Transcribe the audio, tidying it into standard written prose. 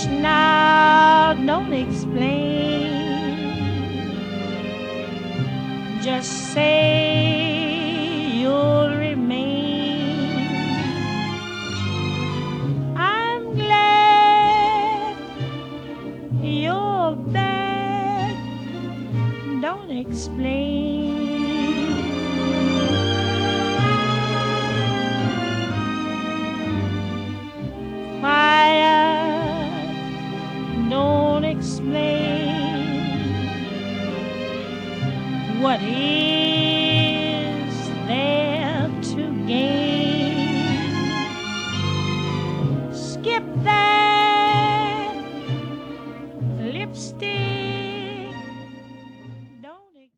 now, don't explain. Just say you'll remain. I'm glad you're back. Don't explain. Fire, don't explain what is